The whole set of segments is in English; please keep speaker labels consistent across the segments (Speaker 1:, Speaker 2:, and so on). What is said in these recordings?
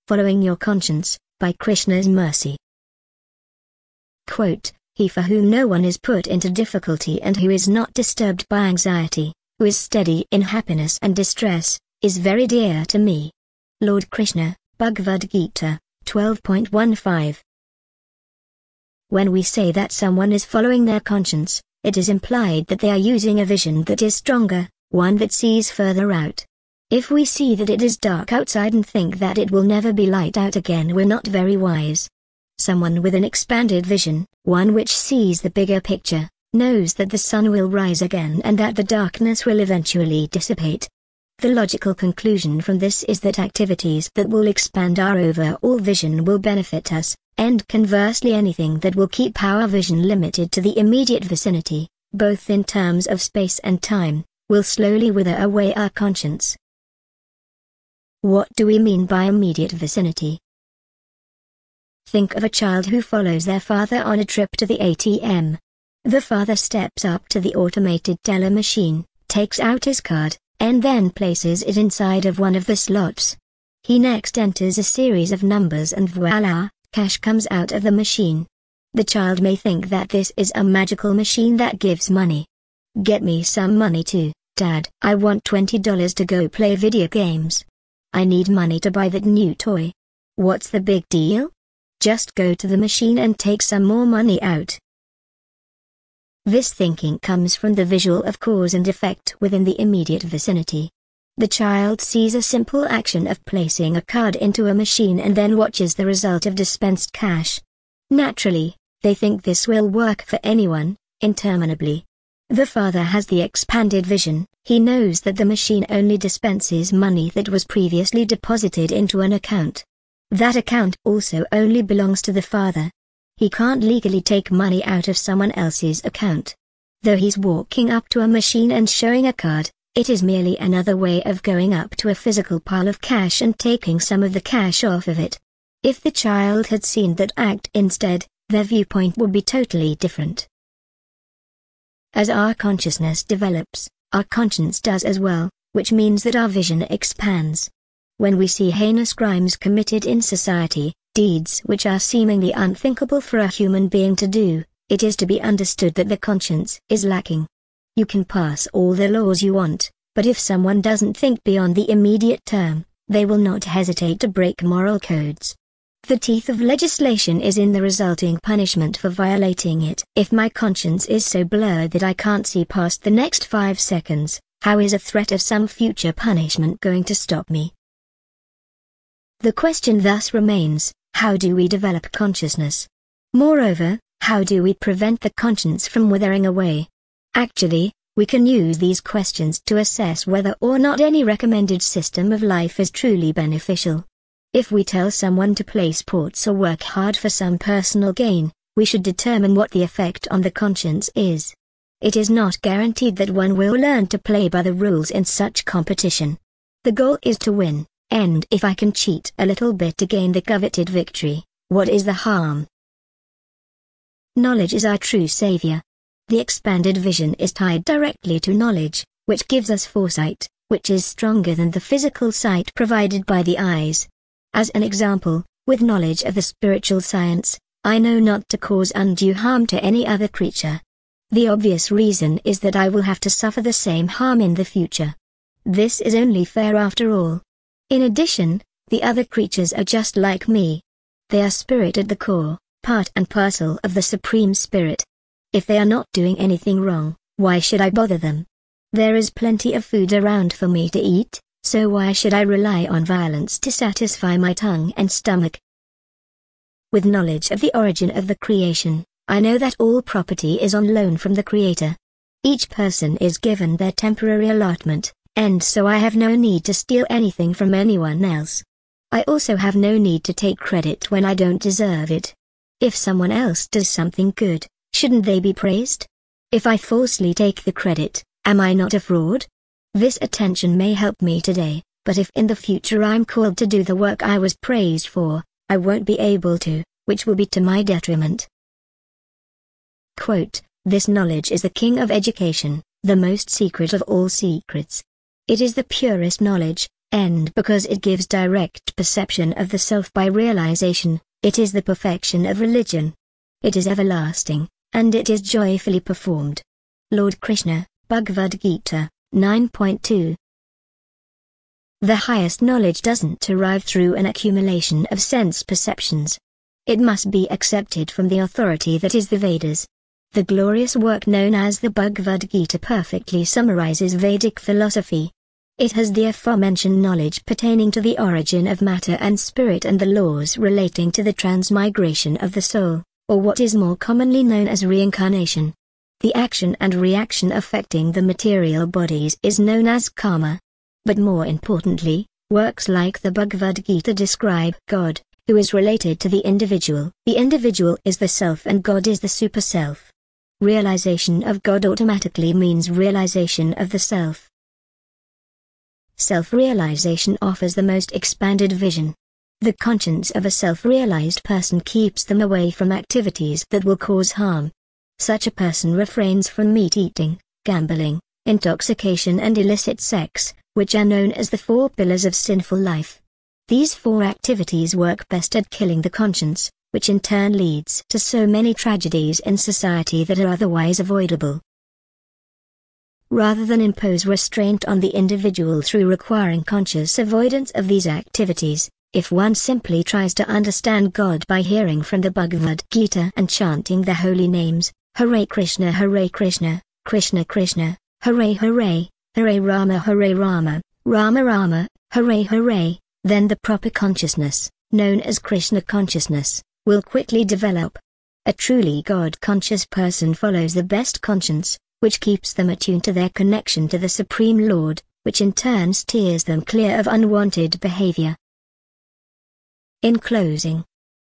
Speaker 1: Following Your Conscience, by Krishna's Mercy. Quote, He for whom no one is put into difficulty and who is not disturbed by anxiety, who is steady in happiness and distress, is very dear to me. Lord Krishna, Bhagavad Gita, 12.15. When we say that someone is following their conscience, it is implied that they are using a vision that is stronger, one that sees further out. If we see that it is dark outside and think that it will never be light out again, we're not very wise. Someone with an expanded vision, one which sees the bigger picture, knows that the sun will rise again and that the darkness will eventually dissipate. The logical conclusion from this is that activities that will expand our overall vision will benefit us, and conversely anything that will keep our vision limited to the immediate vicinity, both in terms of space and time, will slowly wither away our conscience. What do we mean by immediate vicinity? Think of a child who follows their father on a trip to the ATM. The father steps up to the automated teller machine, takes out his card, and then places it inside of one of the slots. He next enters a series of numbers and voila, cash comes out of the machine. The child may think that this is a magical machine that gives money. Get me some money too, Dad. I want $20 to go play video games. I need money to buy that new toy. What's the big deal? Just go to the machine and take some more money out. This thinking comes from the visual of cause and effect within the immediate vicinity. The child sees a simple action of placing a card into a machine and then watches the result of dispensed cash. Naturally, they think this will work for anyone, interminably. The father has the expanded vision. He knows that the machine only dispenses money that was previously deposited into an account. That account also only belongs to the father. He can't legally take money out of someone else's account. Though he's walking up to a machine and showing a card, it is merely another way of going up to a physical pile of cash and taking some of the cash off of it. If the child had seen that act instead, their viewpoint would be totally different. As our consciousness develops, our conscience does as well, which means that our vision expands. When we see heinous crimes committed in society, deeds which are seemingly unthinkable for a human being to do, it is to be understood that the conscience is lacking. You can pass all the laws you want, but if someone doesn't think beyond the immediate term, they will not hesitate to break moral codes. The teeth of legislation is in the resulting punishment for violating it. If my conscience is so blurred that I can't see past the next 5 seconds, how is a threat of some future punishment going to stop me? The question thus remains, how do we develop consciousness? Moreover, how do we prevent the conscience from withering away? Actually, we can use these questions to assess whether or not any recommended system of life is truly beneficial. If we tell someone to play sports or work hard for some personal gain, we should determine what the effect on the conscience is. It is not guaranteed that one will learn to play by the rules in such competition. The goal is to win, and if I can cheat a little bit to gain the coveted victory, what is the harm? Knowledge is our true savior. The expanded vision is tied directly to knowledge, which gives us foresight, which is stronger than the physical sight provided by the eyes. As an example, with knowledge of the spiritual science, I know not to cause undue harm to any other creature. The obvious reason is that I will have to suffer the same harm in the future. This is only fair after all. In addition, the other creatures are just like me. They are spirit at the core, part and parcel of the Supreme Spirit. If they are not doing anything wrong, why should I bother them? There is plenty of food around for me to eat, so why should I rely on violence to satisfy my tongue and stomach? With knowledge of the origin of the creation, I know that all property is on loan from the Creator. Each person is given their temporary allotment, and so I have no need to steal anything from anyone else. I also have no need to take credit when I don't deserve it. If someone else does something good, shouldn't they be praised? If I falsely take the credit, am I not a fraud? This attention may help me today, but if in the future I'm called to do the work I was praised for, I won't be able to, which will be to my detriment. Quote, this knowledge is the king of education, the most secret of all secrets. It is the purest knowledge, end because it gives direct perception of the self by realization. It is the perfection of religion. It is everlasting, and it is joyfully performed. Lord Krishna, Bhagavad Gita, 9.2. The highest knowledge doesn't arrive through an accumulation of sense perceptions. It must be accepted from the authority that is the Vedas. The glorious work known as the Bhagavad Gita perfectly summarizes Vedic philosophy. It has the aforementioned knowledge pertaining to the origin of matter and spirit and the laws relating to the transmigration of the soul, or what is more commonly known as reincarnation. The action and reaction affecting the material bodies is known as karma. But more importantly, works like the Bhagavad Gita describe God, who is related to the individual. The individual is the self and God is the super-self. Realization of God automatically means realization of the self. Self-realization offers the most expanded vision. The conscience of a self-realized person keeps them away from activities that will cause harm. Such a person refrains from meat eating, gambling, intoxication and illicit sex, which are known as the 4 pillars of sinful life. These 4 activities work best at killing the conscience, which in turn leads to so many tragedies in society that are otherwise avoidable. Rather than impose restraint on the individual through requiring conscious avoidance of these activities, if one simply tries to understand God by hearing from the Bhagavad Gita and chanting the holy names, Hare Krishna, Krishna Krishna, Hare Hare, Hare Rama, Rama Rama, Hare Hare, then the proper consciousness, known as Krishna consciousness, will quickly develop. A truly God-conscious person follows the best conscience, which keeps them attuned to their connection to the Supreme Lord, which in turn steers them clear of unwanted behavior. In closing,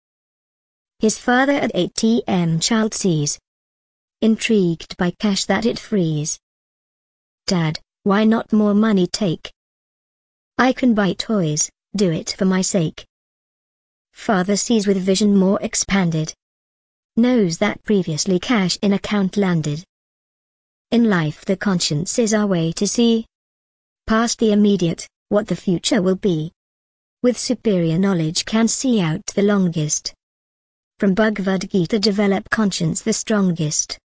Speaker 1: his father at ATM child sees. Intrigued by cash that it frees. Dad, why not more money take? I can buy toys, do it for my sake. Father sees with vision more expanded. Knows that previously cash in account landed. In life the conscience is our way to see past the immediate, what the future will be. With superior knowledge can see out the longest. From Bhagavad Gita develop conscience the strongest.